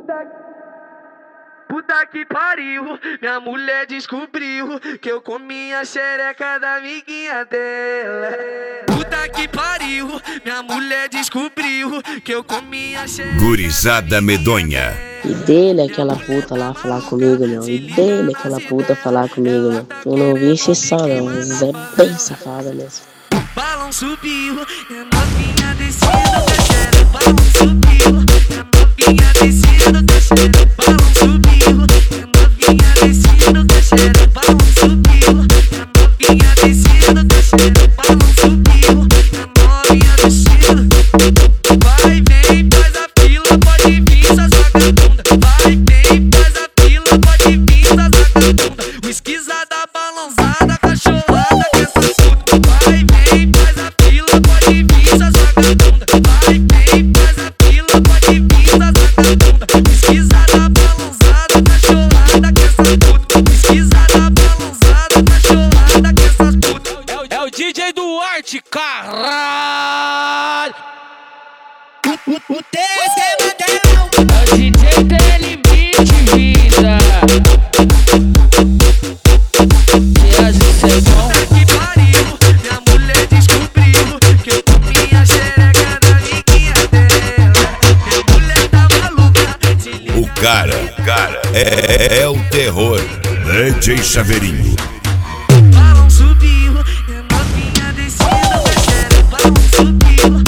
Puta que pariu, minha mulher descobriu que eu comi a xereca da amiguinha dela. Puta que pariu, minha mulher descobriu que eu comi a xereca. Gurizada medonha. E dele aquela puta lá falar comigo, não. E dele aquela puta falar comigo, não. Eu não vi encheção, não. Mas é bem safada mesmo. Balão subiu, minha novinha descendo, descendo. Balão subiu, minha novinha descendo, descendo. Balão subiu, minha novinha descendo, descendo. Balão subiu, minha novinha descendo, descendo. Balão subiu, minha novinha descendo. Vai, vem, faz a fila, pode vir, essas vagabunda. Vai, vem, faz a fila, pode vir, essas vagabunda. O esquisada, balãozada, cachorrada, que essa puta. Vai, vem, faz a fila, pode vir, essas vagabunda. Vai, vem, faz a fila, pode vir, essas vagabunda. O esquisada, balãozada, cachorrada, que essa puta. O esquisada, balãozada, cachorrada, que essa puta. É o DJ Duarte, caralho! O teu esquema dela. É o DJ Telemite, vida! Que pariu, minha mulher descobriu que eu comi a xereca da amiguinha dela. Minha mulher tá maluca, se liga. O cara é o terror. DJ Chaveirinho. Balão subiu, minha novinha descendo, descendo. Balão subiu,